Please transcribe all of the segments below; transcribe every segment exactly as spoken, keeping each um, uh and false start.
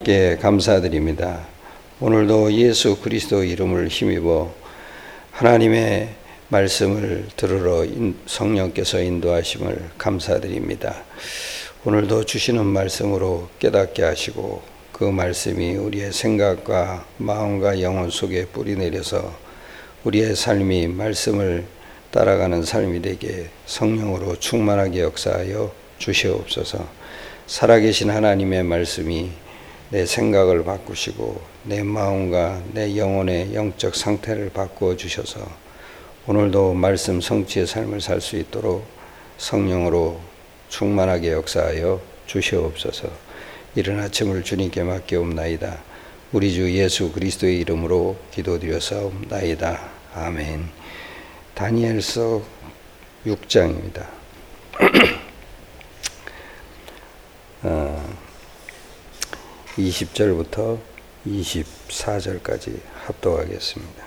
하나님께 감사드립니다. 오늘도 예수 그리스도 이름을 힘입어 하나님의 말씀을 들으러 성령께서 인도하심을 감사드립니다. 오늘도 주시는 말씀으로 깨닫게 하시고 그 말씀이 우리의 생각과 마음과 영혼 속에 뿌리내려서 우리의 삶이 말씀을 따라가는 삶이 되게 성령으로 충만하게 역사하여 주시옵소서. 살아계신 하나님의 말씀이 내 생각을 바꾸시고 내 마음과 내 영혼의 영적 상태를 바꾸어 주셔서 오늘도 말씀 성취의 삶을 살 수 있도록 성령으로 충만하게 역사하여 주시옵소서. 이른 아침을 주님께 맡기옵나이다. 우리 주 예수 그리스도의 이름으로 기도드려사옵나이다. 아멘. 다니엘서 육 장입니다. 어, 이십 절부터 이십사 절까지 합독하겠습니다.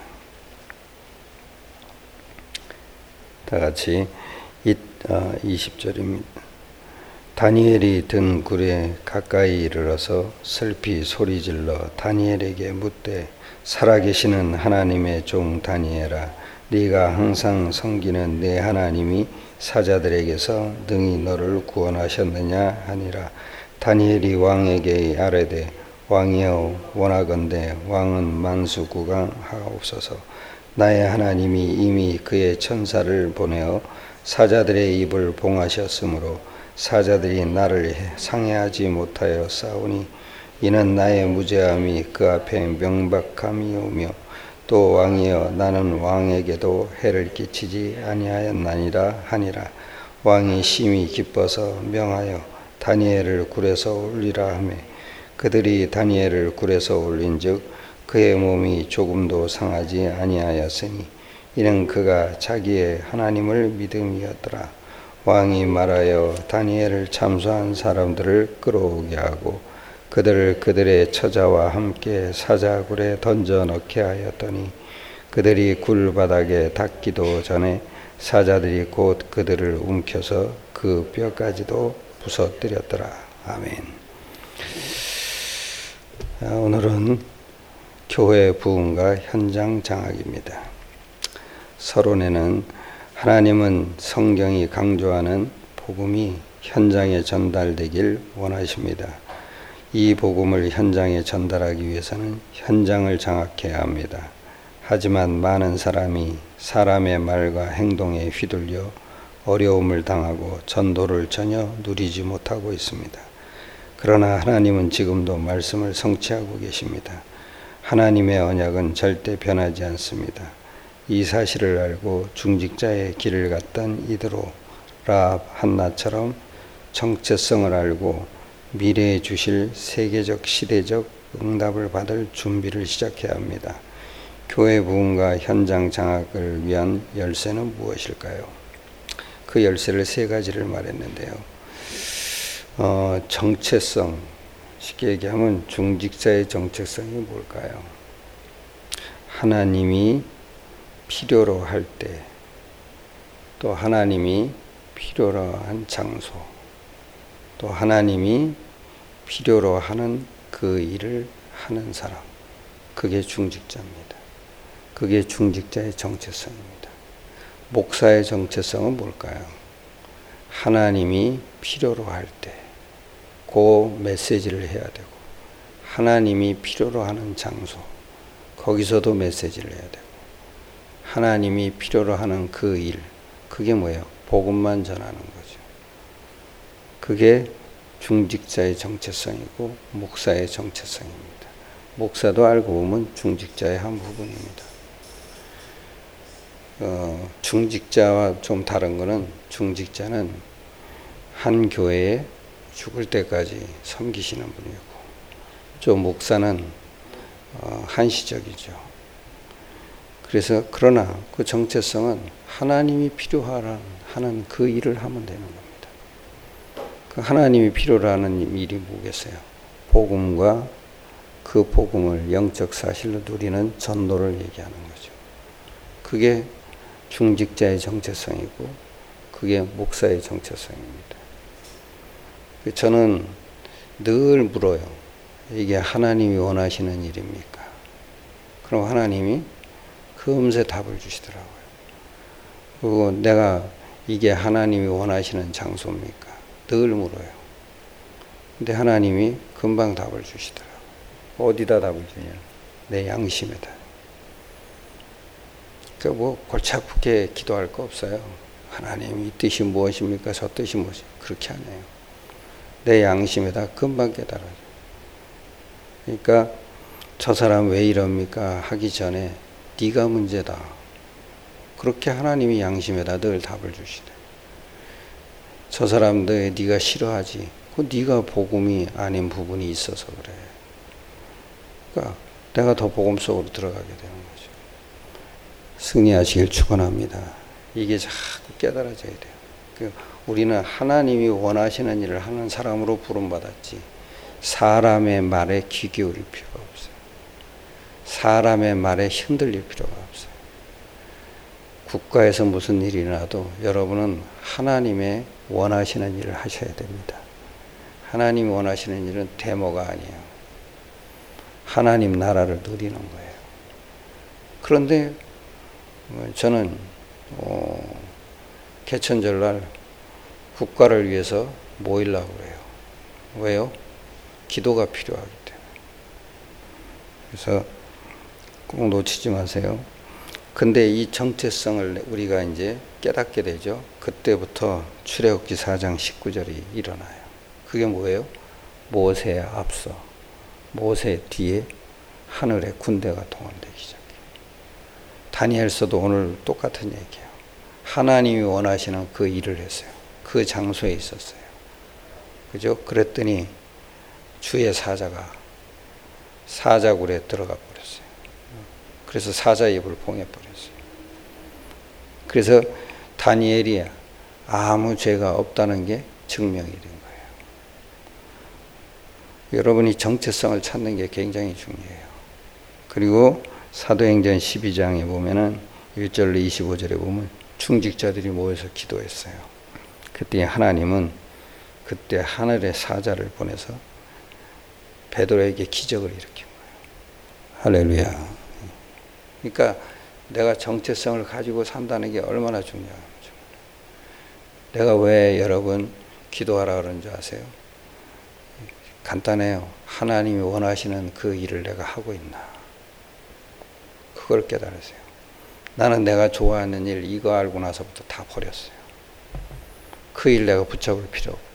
다 같이 어, 이십 절입니다. 다니엘이 든 굴에 가까이 이르러서 슬피 소리질러 다니엘에게 묻되 살아계시는 하나님의 종 다니엘아, 네가 항상 섬기는 네 하나님이 사자들에게서 능히 너를 구원하셨느냐 하니라. 다니엘이 왕에게 아뢰되 왕이여 원하건대 왕은 만수구강하옵소서. 나의 하나님이 이미 그의 천사를 보내어 사자들의 입을 봉하셨으므로 사자들이 나를 상해하지 못하여 싸우니 이는 나의 무죄함이 그 앞에 명백함이오며 또 왕이여 나는 왕에게도 해를 끼치지 아니하였나니라 하니라. 왕이 심히 기뻐서 명하여 다니엘을 굴에서 올리라 하매 그들이 다니엘을 굴에서 올린즉 그의 몸이 조금도 상하지 아니하였으니 이는 그가 자기의 하나님을 믿음이었더라. 왕이 말하여 다니엘을 참소한 사람들을 끌어오게 하고 그들을 그들의 처자와 함께 사자굴에 던져 넣게 하였더니 그들이 굴 바닥에 닿기도 전에 사자들이 곧 그들을 움켜서 그 뼈까지도 부서뜨렸더라. 아멘. 오늘은 교회 부흥과 현장 장악입니다. 서론에는 하나님은 성경이 강조하는 복음이 현장에 전달되길 원하십니다. 이 복음을 현장에 전달하기 위해서는 현장을 장악해야 합니다. 하지만 많은 사람이 사람의 말과 행동에 휘둘려 어려움을 당하고 전도를 전혀 누리지 못하고 있습니다. 그러나 하나님은 지금도 말씀을 성취하고 계십니다. 하나님의 언약은 절대 변하지 않습니다. 이 사실을 알고 중직자의 길을 갔던 이드로, 라합, 한나처럼 정체성을 알고 미래에 주실 세계적 시대적 응답을 받을 준비를 시작해야 합니다. 교회 부흥과 현장 장악을 위한 열쇠는 무엇일까요? 그 열쇠를 세 가지를 말했는데요. 어, 정체성, 쉽게 얘기하면 중직자의 정체성이 뭘까요? 하나님이 필요로 할 때, 또 하나님이 필요로 한 장소, 또 하나님이 필요로 하는 그 일을 하는 사람, 그게 중직자입니다. 그게 중직자의 정체성입니다. 목사의 정체성은 뭘까요? 하나님이 필요로 할 때, 그 메시지를 해야 되고, 하나님이 필요로 하는 장소, 거기서도 메시지를 해야 되고, 하나님이 필요로 하는 그 일, 그게 뭐예요? 복음만 전하는 거죠. 그게 중직자의 정체성이고 목사의 정체성입니다. 목사도 알고 보면 중직자의 한 부분입니다. 어, 중직자와 좀 다른 거는 중직자는 한 교회에 죽을 때까지 섬기시는 분이고 저 목사는 어, 한시적이죠. 그래서 그러나 그 정체성은 하나님이 필요하는 하는 그 일을 하면 되는 겁니다. 그 하나님이 필요로 하는 일이 뭐겠어요? 복음과 그 복음을 영적 사실로 누리는 전도를 얘기하는 거죠. 그게 중직자의 정체성이고 그게 목사의 정체성입니다. 저는 늘 물어요. 이게 하나님이 원하시는 일입니까? 그럼 하나님이 금세 답을 주시더라고요. 그리고 내가 이게 하나님이 원하시는 장소입니까? 늘 물어요. 근데 하나님이 금방 답을 주시더라고요. 어디다 답을 주냐? 내 양심에다. 그러니까 뭐 골치 아프게 기도할 거 없어요. 하나님 이 뜻이 무엇입니까? 저 뜻이 무엇입니까? 그렇게 안 해요. 내 양심에다 금방 깨달아요. 그러니까 저 사람 왜 이럽니까? 하기 전에 네가 문제다. 그렇게 하나님이 양심에다 늘 답을 주시대. 저 사람들 네가 싫어하지. 그 네가 복음이 아닌 부분이 있어서 그래. 그러니까 내가 더 복음 속으로 들어가게 되는 거죠. 승리하시길 축원합니다. 이게 자꾸 깨달아져야 돼요. 그 우리는 하나님이 원하시는 일을 하는 사람으로 부름받았지 사람의 말에 귀 기울일 필요가 없어요. 사람의 말에 흔들릴 필요가 없어요. 국가에서 무슨 일이 일어나도 여러분은 하나님의 원하시는 일을 하셔야 됩니다. 하나님이 원하시는 일은 데모가 아니에요. 하나님 나라를 누리는 거예요. 그런데 저는 어, 개천절날 국가를 위해서 모이려고 그래요. 왜요? 기도가 필요하기 때문에. 그래서 꼭 놓치지 마세요. 근데 이 정체성을 우리가 이제 깨닫게 되죠. 그때부터 출애굽기 사 장 십구 절이 일어나요. 그게 뭐예요? 모세에 앞서 모세 뒤에 하늘의 군대가 동원되기 시작해요. 다니엘서도 오늘 똑같은 얘기예요. 하나님이 원하시는 그 일을 했어요. 그 장소에 있었어요. 그죠? 그랬더니 주의 사자가 사자굴에 들어가 버렸어요. 그래서 사자 입을 봉해버렸어요. 그래서 다니엘이 아무 죄가 없다는 게 증명이 된 거예요. 여러분이 정체성을 찾는 게 굉장히 중요해요. 그리고 사도행전 십이 장에 보면은 일 절로 이십오 절에 보면 중직자들이 모여서 기도했어요. 그때 하나님은 그때 하늘의 사자를 보내서 베드로에게 기적을 일으킨 거예요. 할렐루야. 그러니까 내가 정체성을 가지고 산다는 게 얼마나 중요한지. 내가 왜 여러분 기도하라 그러는 줄 아세요? 간단해요. 하나님이 원하시는 그 일을 내가 하고 있나. 그걸 깨달으세요. 나는 내가 좋아하는 일 이거 알고 나서부터 다 버렸어요. 그 일 내가 붙잡을 필요 없고.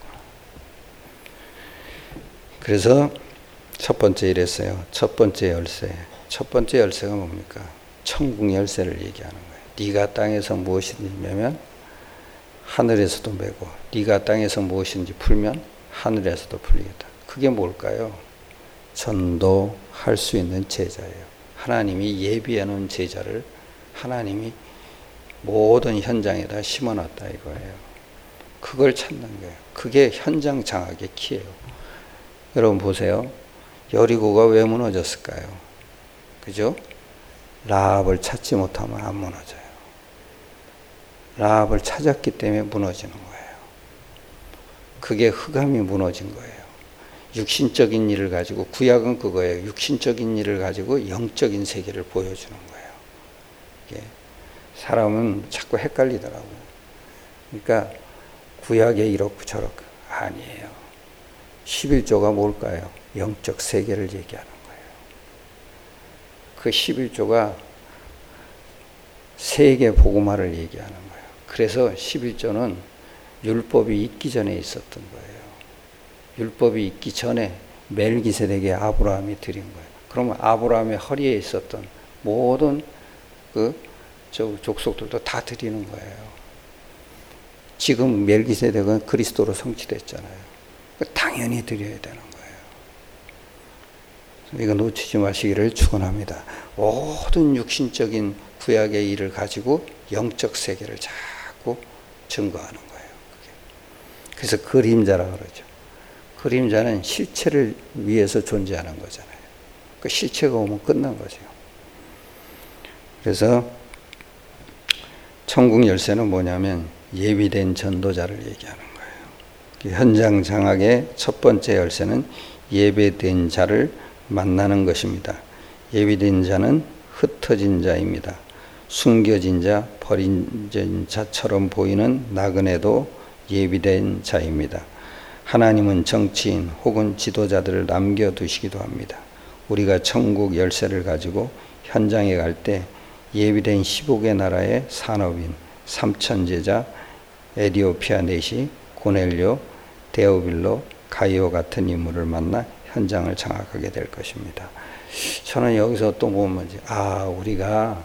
그래서 첫 번째 이랬어요. 첫 번째 열쇠. 첫 번째 열쇠가 뭡니까? 천국 열쇠를 얘기하는 거예요. 네가 땅에서 무엇이든지 매면 하늘에서도 매고 네가 땅에서 무엇인지 풀면 하늘에서도 풀리겠다. 그게 뭘까요? 전도할 수 있는 제자예요. 하나님이 예비해 놓은 제자를 하나님이 모든 현장에다 심어놨다 이거예요. 그걸 찾는 거예요. 그게 현장 장악의 키예요. 여러분 보세요. 여리고가 왜 무너졌을까요? 그죠? 라합을 찾지 못하면 안 무너져요. 라합을 찾았기 때문에 무너지는 거예요. 그게 흑암이 무너진 거예요. 육신적인 일을 가지고, 구약은 그거예요. 육신적인 일을 가지고 영적인 세계를 보여주는 거예요. 이게 사람은 자꾸 헷갈리더라고요. 그러니까 구약에 이렇고 저렇고 아니에요. 십일조가 뭘까요? 영적 세계를 얘기하는 거예요. 그 십일조가 세계 복음화를 얘기하는 거예요. 그래서 십일조는 율법이 있기 전에 있었던 거예요. 율법이 있기 전에 멜기세덱의 아브라함이 드린 거예요. 그러면 아브라함의 허리에 있었던 모든 그 저 족속들도 다 드리는 거예요. 지금 멜기세덱은 그리스도로 성취됐잖아요. 당연히 드려야 되는 거예요. 이거 놓치지 마시기를 축원합니다. 모든 육신적인 구약의 일을 가지고 영적 세계를 자꾸 증거하는 거예요. 그게. 그래서 그림자라 그러죠. 그림자는 실체를 위해서 존재하는 거잖아요. 그 실체가 오면 끝난 거죠. 그래서 천국 열쇠는 뭐냐면 예비된 전도자를 얘기하는 거예요. 현장 장악의 첫 번째 열쇠는 예배된 자를 만나는 것입니다. 예배된 자는 흩어진 자입니다. 숨겨진 자, 버린 자처럼 보이는 나그네도 예비된 자입니다. 하나님은 정치인 혹은 지도자들을 남겨두시기도 합니다. 우리가 천국 열쇠를 가지고 현장에 갈 때 예비된 십오 개 나라의 산업인 삼천제자, 에디오피아 내시, 고넬료, 데오빌로, 가이오 같은 인물을 만나 현장을 장악하게 될 것입니다. 저는 여기서 또 보면 아 우리가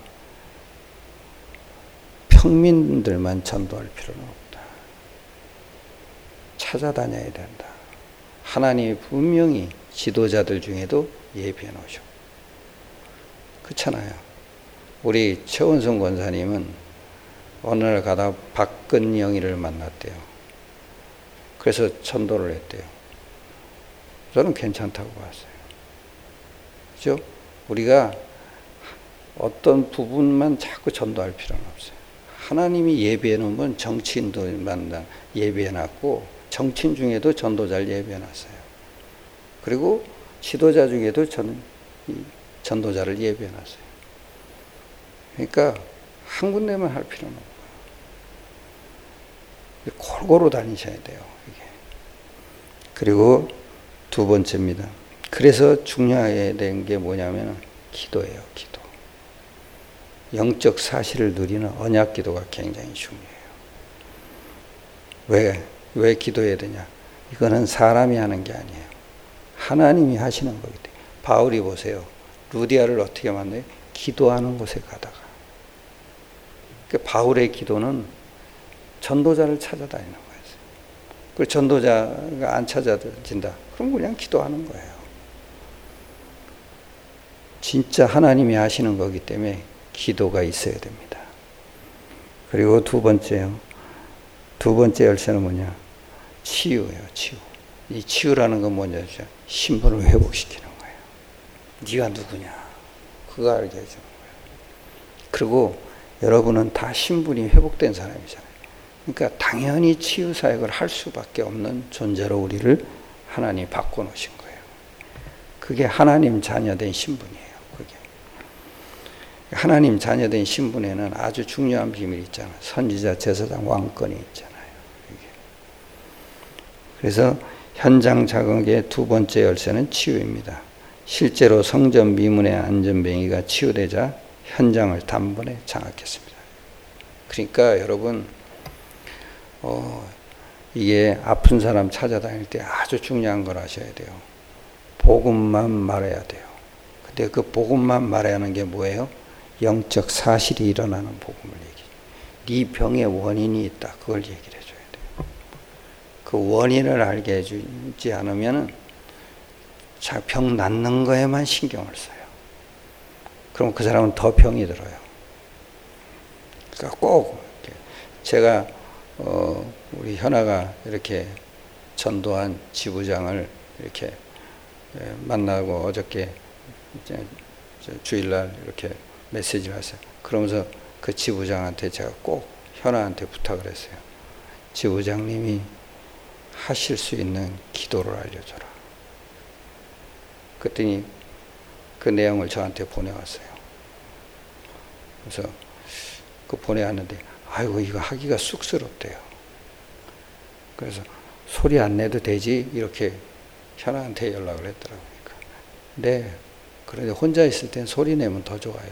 평민들만 전도할 필요는 없다. 찾아다녀야 된다. 하나님이 분명히 지도자들 중에도 예비해 놓으셨고 그렇잖아요. 우리 최원성 권사님은 어느 날 가다 박근영이를 만났대요. 그래서 전도를 했대요. 저는 괜찮다고 봤어요. 그죠? 우리가 어떤 부분만 자꾸 전도할 필요는 없어요. 하나님이 예비해 놓으면 정치인도 만나 예비해 놨고 정치인 중에도 전도자를 예비해 놨어요. 그리고 지도자 중에도 전, 전도자를 예비해 놨어요. 그러니까 한 군데만 할 필요는 없고요. 골고루 다니셔야 돼요. 이게. 그리고 두 번째입니다. 그래서 중요해야 되는 게 뭐냐면 기도예요. 기도. 영적 사실을 누리는 언약 기도가 굉장히 중요해요. 왜? 왜 기도해야 되냐? 이거는 사람이 하는 게 아니에요. 하나님이 하시는 거기 때문에. 바울이 보세요. 루디아를 어떻게 만나요? 기도하는 곳에 가다가. 그러니까 바울의 기도는 전도자를 찾아다니는 거예요. 그 전도자가 안 찾아진다. 그럼 그냥 기도하는 거예요. 진짜 하나님이 하시는 거기 때문에 기도가 있어야 됩니다. 그리고 두 번째요. 두 번째 열쇠는 뭐냐? 치유예요. 치유. 이 치유라는 건 뭐냐? 신분을 회복시키는 거예요. 네가 누구냐? 그거 알게 해주는 거예요. 그리고 여러분은 다 신분이 회복된 사람이잖아요. 그러니까 당연히 치유 사역을 할 수밖에 없는 존재로 우리를 하나님이 바꿔놓으신 거예요. 그게 하나님 자녀된 신분이에요. 그게 하나님 자녀된 신분에는 아주 중요한 비밀이 있잖아요. 선지자, 제사장, 왕권이 있잖아요. 이게. 그래서 현장 자극의 두 번째 열쇠는 치유입니다. 실제로 성전 미문의 안전뱅이가 치유되자 현장을 단번에 장악했습니다. 그러니까 여러분 어, 이게 아픈 사람 찾아다닐 때 아주 중요한 걸 아셔야 돼요. 복음만 말해야 돼요. 근데 그 복음만 말해야 하는 게 뭐예요? 영적 사실이 일어나는 복음을 얘기해요. 네 병의 원인이 있다. 그걸 얘기를 해줘야 돼요. 그 원인을 알게 해주지 않으면 병 낫는 거에만 신경을 써요. 그럼 그 사람은 더 병이 들어요. 그러니까 꼭 제가 어, 우리 현아가 이렇게 전도한 지부장을 이렇게 만나고 어저께 주일날 이렇게 메시지를 했어요. 그러면서 그 지부장한테 제가 꼭 현아한테 부탁을 했어요. 지부장님이 하실 수 있는 기도를 알려줘라. 그랬더니 그 내용을 저한테 보내왔어요. 그래서 그 보내왔는데 아이고 이거 하기가 쑥스럽대요. 그래서 소리 안 내도 되지 이렇게 현아한테 연락을 했더라고요. 네. 그런데 혼자 있을 땐 소리 내면 더 좋아요.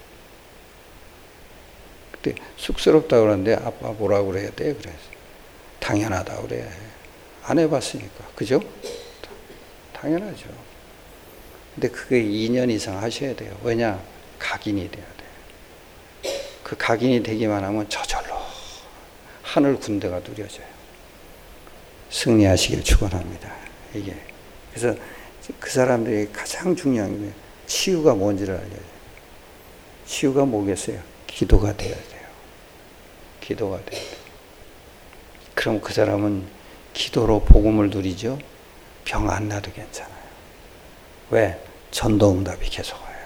그때 쑥스럽다고 그러는데 아빠 뭐라고 그래야 돼? 그래서 당연하다고 그래. 안 해봤으니까. 그죠? 당연하죠. 근데 그게 이 년 이상 하셔야 돼요. 왜냐? 각인이 돼야 돼요. 그 각인이 되기만 하면 저절로 하늘 군대가 누려져요. 승리하시길 축원합니다. 이게. 그래서 그 사람들이 가장 중요한 게 치유가 뭔지를 알려야 돼요. 치유가 뭐겠어요? 기도가 돼야 돼요. 기도가 돼야 돼요. 그럼 그 사람은 기도로 복음을 누리죠. 병 안 나도 괜찮아요. 왜? 전도응답이 계속 와요.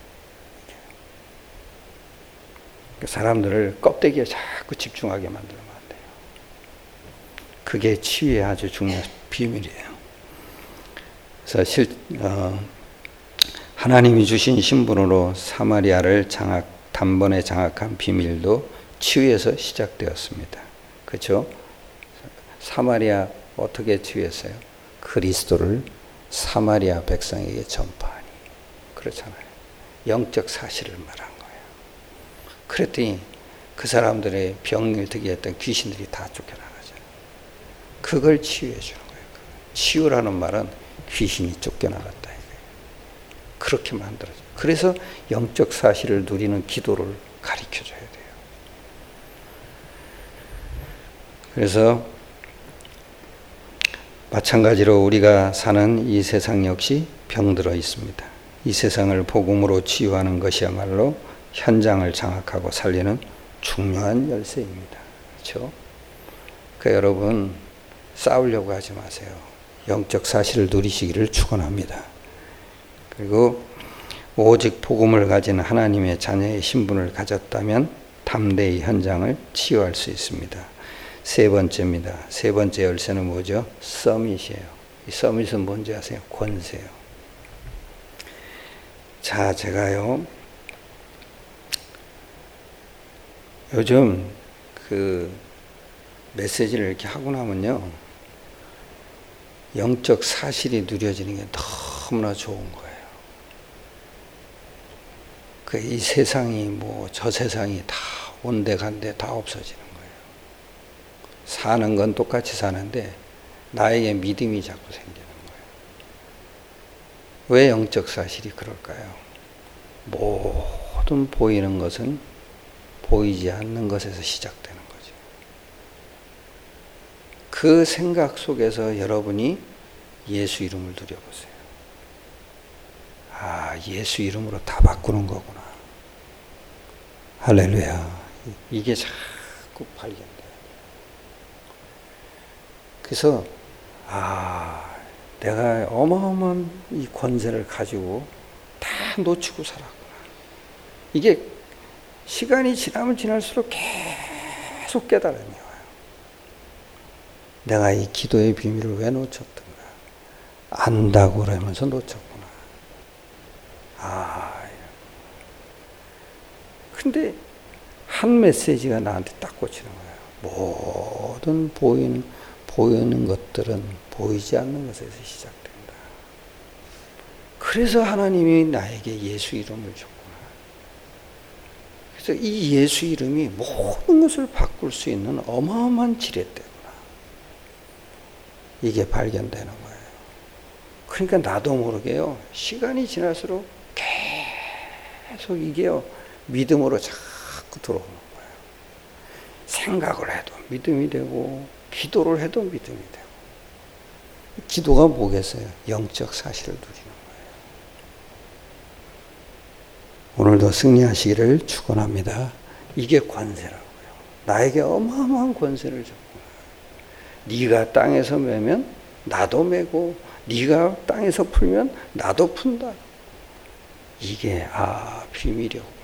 사람들을 껍데기에 자꾸 집중하게 만들면 안 돼요. 그게 치유의 아주 중요한 비밀이에요. 그래서 실, 어, 하나님이 주신 신분으로 사마리아를 장악, 단번에 장악한 비밀도 치유에서 시작되었습니다. 그렇죠? 사마리아 어떻게 치유했어요? 그리스도를 사마리아 백성에게 전파하니. 그렇잖아요. 영적 사실을 말한 거예요. 그랬더니 그 사람들의 병을 듣게 했던 귀신들이 다 쫓겨나가잖아요. 그걸 치유해 주는 거예요. 치유라는 말은 귀신이 쫓겨나갔다. 그렇게 만들어져요. 그래서 영적 사실을 누리는 기도를 가르쳐줘야 돼요. 그래서 마찬가지로 우리가 사는 이 세상 역시 병들어 있습니다. 이 세상을 복음으로 치유하는 것이야말로 현장을 장악하고 살리는 중요한 열쇠입니다. 그렇죠? 그러니까 여러분 싸우려고 하지 마세요. 영적 사실을 누리시기를 축원합니다. 그리고 오직 복음을 가진 하나님의 자녀의 신분을 가졌다면 담대히 현장을 치유할 수 있습니다. 세 번째입니다. 세 번째 열쇠는 뭐죠? 서밋이에요. 이 서밋은 뭔지 아세요? 권세요. 자, 제가요 요즘 그 메시지를 이렇게 하고 나면요 영적 사실이 누려지는 게 너무나 좋은 거예요. 그 이 세상이 뭐 저 세상이 다 온데간데 다 없어지는 거예요. 사는 건 똑같이 사는데 나에게 믿음이 자꾸 생기는 거예요. 왜 영적 사실이 그럴까요? 모든 보이는 것은 보이지 않는 것에서 시작되는 거죠. 그 생각 속에서 여러분이 예수 이름을 누려보세요. 아, 예수 이름으로 다 바꾸는 거구나. 할렐루야. 이게 자꾸 발견돼요. 그래서 아, 내가 어마어마한 이 권세를 가지고 다 놓치고 살았구나. 이게 시간이 지나면 지날수록 계속 깨달음이 와요. 내가 이 기도의 비밀을 왜 놓쳤던가. 안다고 그러면서 놓쳤구나. 아, 근데 한 메시지가 나한테 딱 꽂히는 거예요. 모든 보이는, 보이는 것들은 보이지 않는 것에서 시작된다. 그래서 하나님이 나에게 예수 이름을 줬구나. 그래서 이 예수 이름이 모든 것을 바꿀 수 있는 어마어마한 지렛대구나. 이게 발견되는 거예요. 그러니까 나도 모르게요. 시간이 지날수록 계속 이게요. 믿음으로 자꾸 들어오는 거예요. 생각을 해도 믿음이 되고 기도를 해도 믿음이 되고. 기도가 뭐겠어요? 영적 사실을 누리는 거예요. 오늘도 승리하시기를 축원합니다. 이게 권세라고요. 나에게 어마어마한 권세를 줬구나. 네가 땅에서 매면 나도 매고 네가 땅에서 풀면 나도 푼다. 이게 아 비밀이었구나.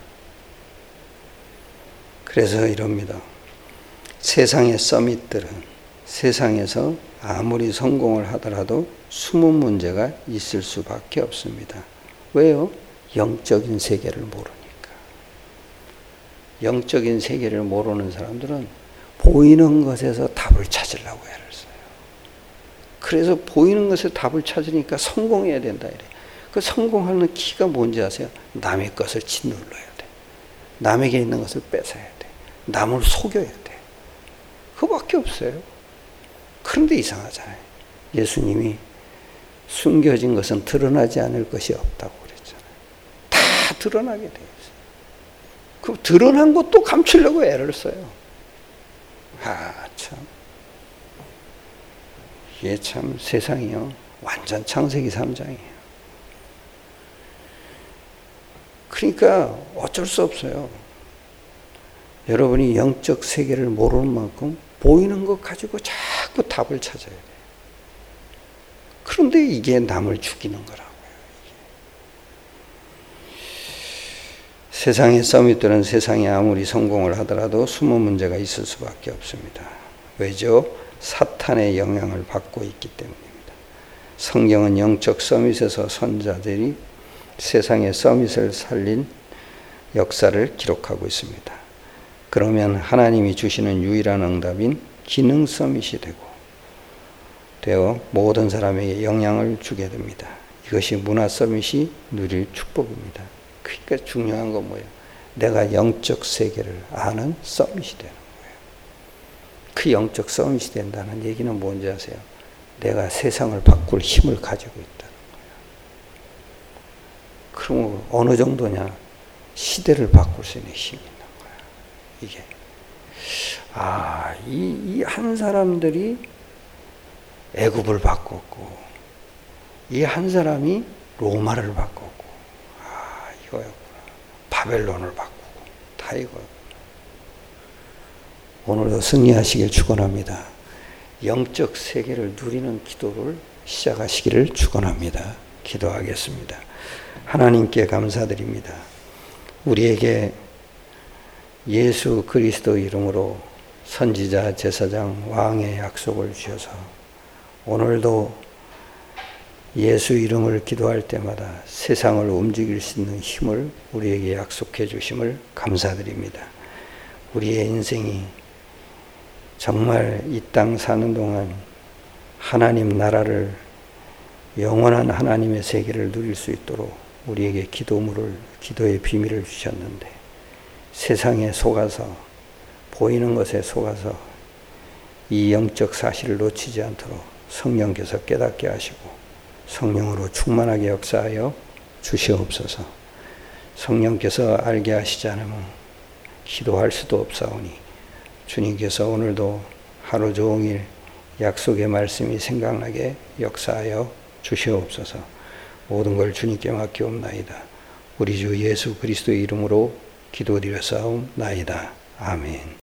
그래서 이럽니다. 세상의 서밋들은 세상에서 아무리 성공을 하더라도 숨은 문제가 있을 수밖에 없습니다. 왜요? 영적인 세계를 모르니까. 영적인 세계를 모르는 사람들은 보이는 것에서 답을 찾으려고 애를 써요. 그래서 보이는 것에 답을 찾으니까 성공해야 된다 이래. 그 성공하는 키가 뭔지 아세요? 남의 것을 짓눌러야 돼. 남에게 있는 것을 뺏어야 돼. 남을 속여야 돼. 그거밖에 없어요. 그런데 이상하잖아요. 예수님이 숨겨진 것은 드러나지 않을 것이 없다고 그랬잖아요. 다 드러나게 돼 있어요. 그 드러난 것도 감추려고 애를 써요. 아, 참. 이게 참 세상이요. 완전 창세기 삼 장이에요. 그러니까 어쩔 수 없어요. 여러분이 영적 세계를 모르는 만큼 보이는 것 가지고 자꾸 답을 찾아야 돼요. 그런데 이게 남을 죽이는 거라고요. 세상의 서밋들은 세상이 아무리 성공을 하더라도 숨은 문제가 있을 수밖에 없습니다. 왜죠? 사탄의 영향을 받고 있기 때문입니다. 성경은 영적 서밋에서 선자들이 세상의 서밋을 살린 역사를 기록하고 있습니다. 그러면 하나님이 주시는 유일한 응답인 기능 서밋이 되고 되어 모든 사람에게 영향을 주게 됩니다. 이것이 문화 서밋이 누릴 축복입니다. 그러니까 중요한 건 뭐예요? 내가 영적 세계를 아는 서밋이 되는 거예요. 그 영적 서밋이 된다는 얘기는 뭔지 아세요? 내가 세상을 바꿀 힘을 가지고 있다는 거예요. 그럼 어느 정도냐? 시대를 바꿀 수 있는 힘이 있는 거예요. 이게. 아, 이, 이 한 사람들이 애굽을 바꿨고, 이 한 사람이 로마를 바꿨고, 아, 이거였구나. 바벨론을 바꾸고, 다 이거였구나. 오늘도 승리하시길 축원합니다. 영적 세계를 누리는 기도를 시작하시기를 축원합니다. 기도하겠습니다. 하나님께 감사드립니다. 우리에게 예수 그리스도 이름으로 선지자, 제사장, 왕의 약속을 주셔서 오늘도 예수 이름을 기도할 때마다 세상을 움직일 수 있는 힘을 우리에게 약속해 주심을 감사드립니다. 우리의 인생이 정말 이 땅 사는 동안 하나님 나라를, 영원한 하나님의 세계를 누릴 수 있도록 우리에게 기도물을, 기도의 비밀을 주셨는데 세상에 속아서, 보이는 것에 속아서 이 영적 사실을 놓치지 않도록 성령께서 깨닫게 하시고 성령으로 충만하게 역사하여 주시옵소서. 성령께서 알게 하시지 않으면 기도할 수도 없사오니 주님께서 오늘도 하루 종일 약속의 말씀이 생각나게 역사하여 주시옵소서. 모든 걸 주님께 맡기옵나이다. 우리 주 예수 그리스도의 이름으로 기도드렸사옵나이다. 아멘.